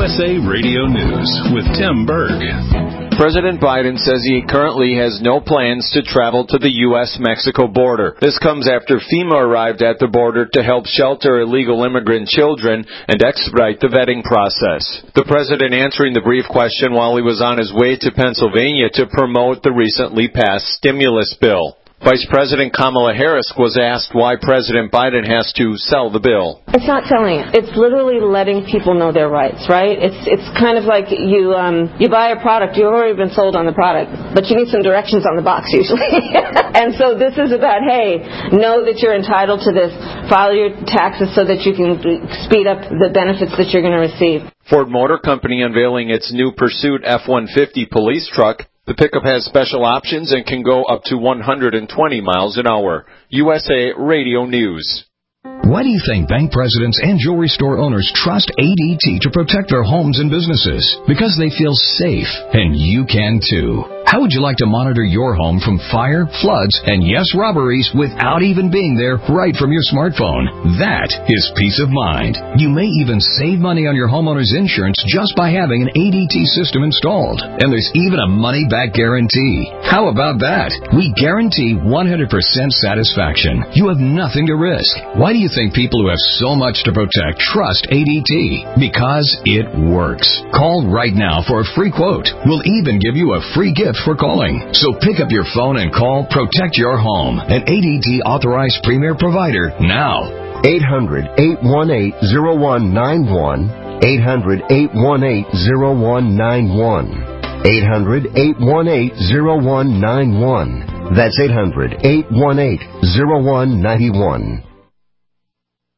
USA Radio News with Tim Berg. President Biden says he currently has no plans to travel to the U.S.-Mexico border. This comes after FEMA arrived at the border to help shelter illegal immigrant children and expedite the vetting process. The president answering the brief question while he was on his way to Pennsylvania to promote the recently passed stimulus bill. Vice President Kamala Harris was asked why President Biden has to sell the bill. It's not selling it. It's literally letting people know their rights, right? It's kind of like you buy a product, you've already been sold on the product, but you need some directions on the box usually. And so this is about, hey, know that you're entitled to this, file your taxes so that you can speed up the benefits that you're going to receive. Ford Motor Company unveiling its new Pursuit F-150 police truck. The pickup has special options and can go up to 120 miles an hour. USA Radio News. Why do you think bank presidents and jewelry store owners trust ADT to protect their homes and businesses? Because they feel safe, and you can too. How would you like to monitor your home from fire, floods, and yes, robberies without even being there right from your smartphone? That is peace of mind. You may even save money on your homeowner's insurance just by having an ADT system installed. And there's even a money-back guarantee. How about that? We guarantee 100% satisfaction. You have nothing to risk. Why do you think people who have so much to protect trust ADT? Because it works. Call right now for a free quote. We'll even give you a free gift for calling. So pick up your phone and call Protect Your Home, an ADT authorized premier provider now. 800-818-0191. 800-818-0191. 800-818-0191. That's 800-818-0191.